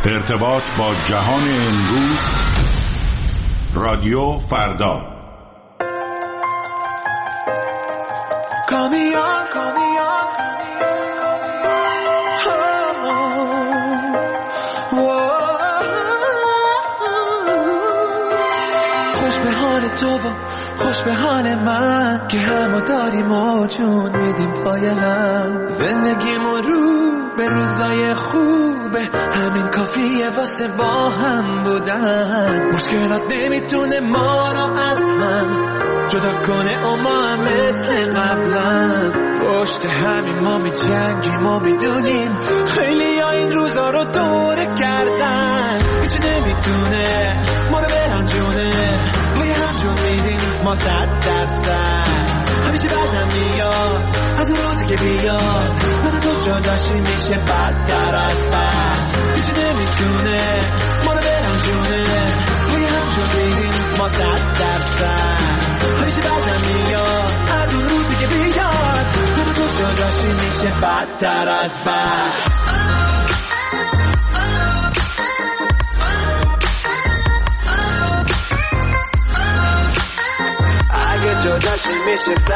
ارتباط با جهان امروز، رادیو فردا. خوش به حال تو و خوش به حال من که همو داریم و جون میدیم پای هم. زندگیمون رو به روزای خوبه، همین کافیه واسه با هم بودن. مشکلات نمیتونه ما رو از هم جدا کنه و ما هم مثل قبلا پشت همین ما می جنگیم و میدونیم خیلی ها این روزا رو دوره کردن. هیچی نمیتونه ما رو برنجونه، باید هم جون میدیم ما 100%. همیشه بعدم میاد از اون روزی که بیاد من تو جداشی میشه بدتر از بد. هیچی نمیتونه ما رو برنجونه، باید هم جون میدیم ما 100%. همیشه بعدم میاد از اون روزی که بیاد من تو جداشی میشه بدتر از بد. جداشی میشه 100%.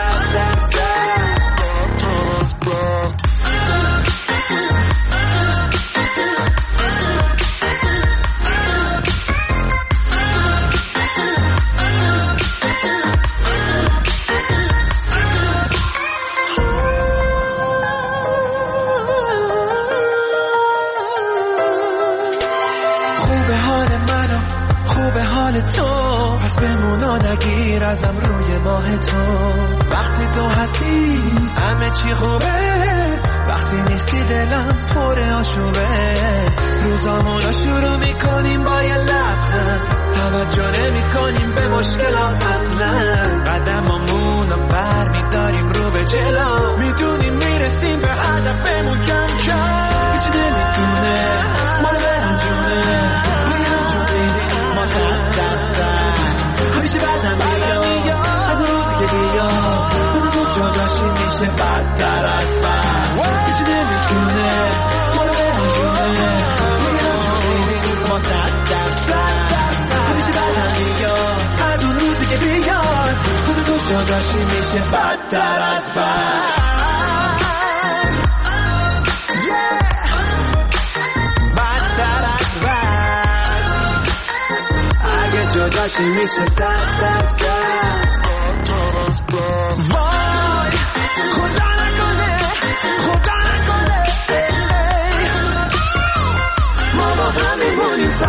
خوبه حال منو خوبه حال تو، پس بمونا نگیر ازم روی ماه تو. وقتی تو هستی همه چی خوبه، وقتی نیستی دلم پر آشوبه. روزامونو شروع میکنیم با یه لبخند، توجه نمیکنیم به مشکلات اصلا. قدمامونو بر میداریم رو به جلو، میدونیم میرسیم به هدفمون کم کم. هیچی نمیتونه ما رو برنجونه، باید جون میدیم ما 100%. همیشه بعدم میاد از اون روزی که بیاد من تو جداشی میشه بدتر از بد. هیچی نمیتونه ما رو برنجونه، باید جون میدیم ما 100%. همیشه بعدم میاد از اون روزی که بیاد من تو جداشی میشه بدتر از بد. جداشی میشه 100%. وای خدا نکنه خدا نکنه ما با هم میمونیم 100%.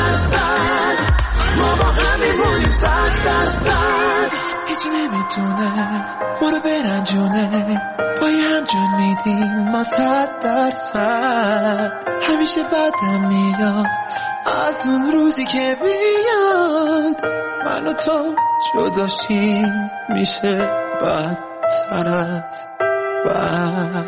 ما با هم میمونیم 100%. هیچی نمیتونه ما رو برنجونه، باید هم جون میدیم ما 100%. همیشه بعدم میاد از اون روزی که بیاد من و تو جداشیم میشه بدتر از بد.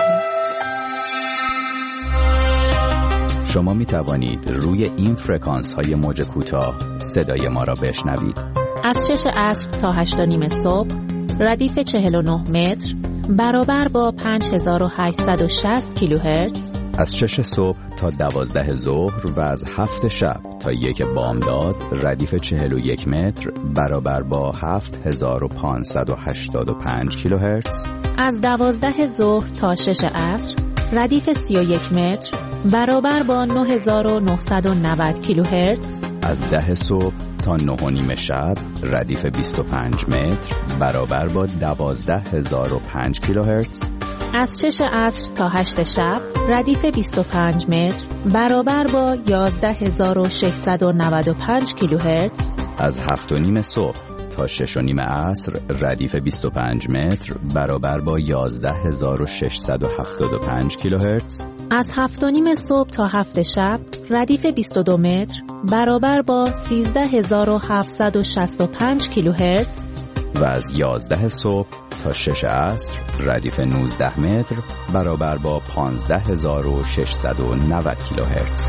شما می توانید روی این فرکانس های موج کوتاه صدای ما را بشنوید. از 6 عصر تا 8:30 صبح ردیف 49 متر برابر با 5860 کیلوهرتز. از 6 صبح تا 12 ظهر و از 7 شب تا 1 بامداد ردیف 41 متر برابر با 7585 کیلوهرتز. از 12 ظهر تا 6 عصر ردیف 31 متر برابر با 9990 کیلوهرتز. از 10 صبح تا 9:30 شب ردیف 25 متر برابر با 12005 کیلوهرتز. از 6 عصر تا 8 شب ردیف 25 متر برابر با 11695 کیلوهرتز. از 7:30 صبح تا 6:30 عصر ردیف 25 متر برابر با 11675 کیلوهرتز. از 7:30 صبح تا 7 شب ردیف 22 متر برابر با 13765 کیلوهرتز. و از 11 صبح تا 6 عصر ردیف 19 متر برابر با 15690 کیلوهرتز.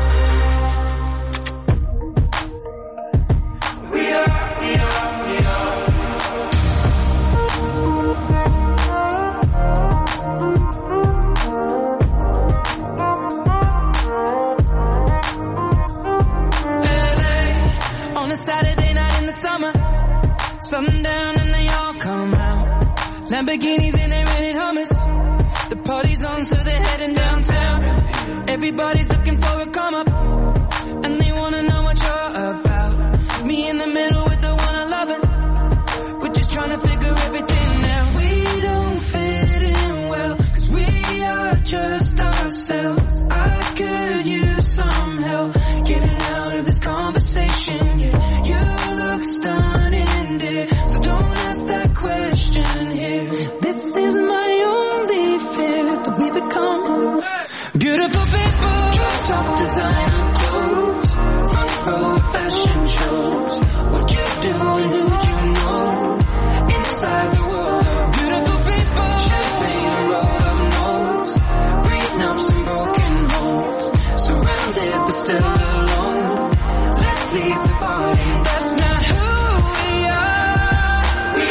button down and they all come out. Lamborghinis and they rented Hummers. The party's on, so they're heading downtown. Everybody's looking for a come up, and they wanna know what you're about. Me in the middle with the one I love it. We're just trying to figure everything out. We don't fit in well, 'cause we are just ourselves. I could use some help getting out of this conversation. Yeah, you look stunning, dear, so don't ask that question here. This is my only fear, that we become beautiful people. Top designer clothes, front row fashion shows. What you do and who'd you know? Inside the world of beautiful people. Champagne and rolled up nose, breathing up some broken homes. Surrounded but still alone. Let's leave the party. That's not who we are. We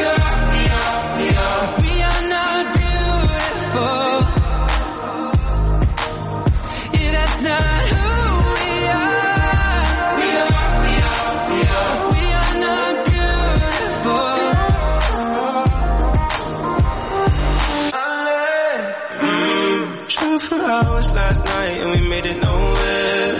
are not beautiful. Yeah, that's not who we are. We are not beautiful. Drove for hours last night and we made it nowhere.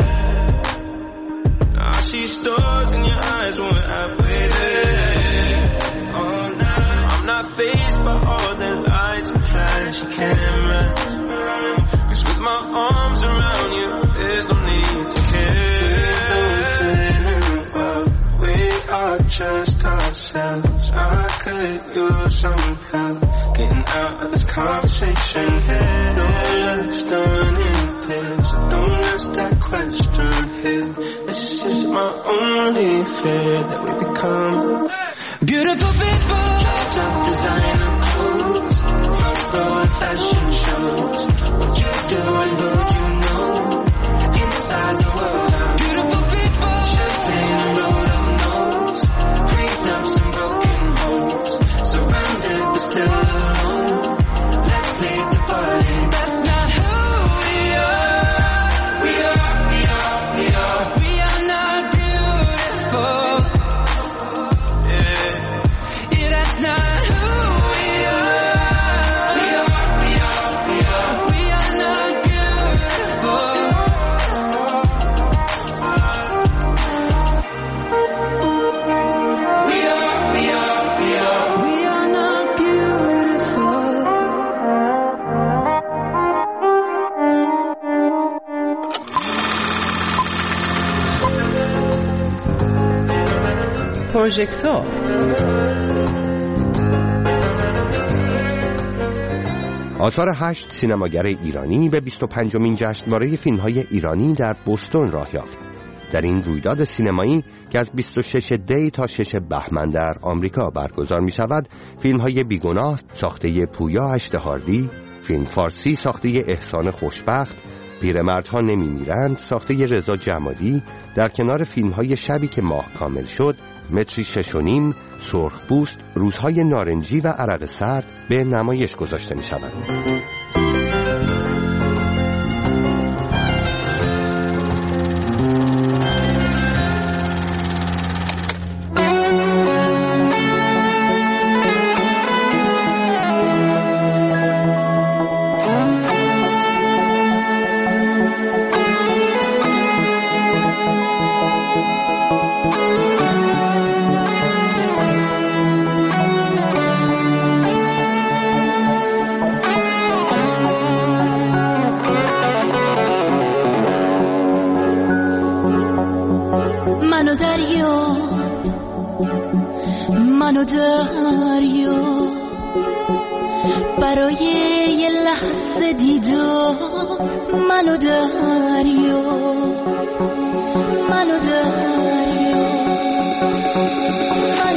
I see stars in your eyes when we're halfway there. All night, I'm not fazed by all the lights and flashy cameras. 'Cause with my arms around you, there's no need to care. We are just ourselves. I could use some help getting out of this conversation here. No looks done in this, so don't ask that question here. This is my only fear, that we become beautiful people. Top designer clothes, front row fashion shows. What you do and who'd you know? Inside the world of beautiful people. Champagne and rolled up nose, breathing up some broken homes. Surrounded but still alone. Let's leave the party. That's not who we are. We are not beautiful. Yeah, that's not who we are. We are not beautiful. We are not beautiful. پروژکتور آثار 8 سینماگر ایرانی به 25مین جشنواره فیلم‌های ایرانی در بوستون راه یافت. در این رویداد سینمایی که از 26 دی تا 6 بهمن در آمریکا برگزار می‌شود، فیلم‌های بیگناه ساخته پویا اشتهاردی، فیلم فارسی ساخته احسان خوشبخت، پیرمردها نمی‌میرند ساخته رضا جمالی، در کنار فیلم‌های شبی که ماه کامل شد، متری 6.5، سرخپوست، روزهای نارنجی و عرق سرد به نمایش گذاشته می‌شوند. منو دریا برای یه لحظه دیدم، منو دریا منو دریا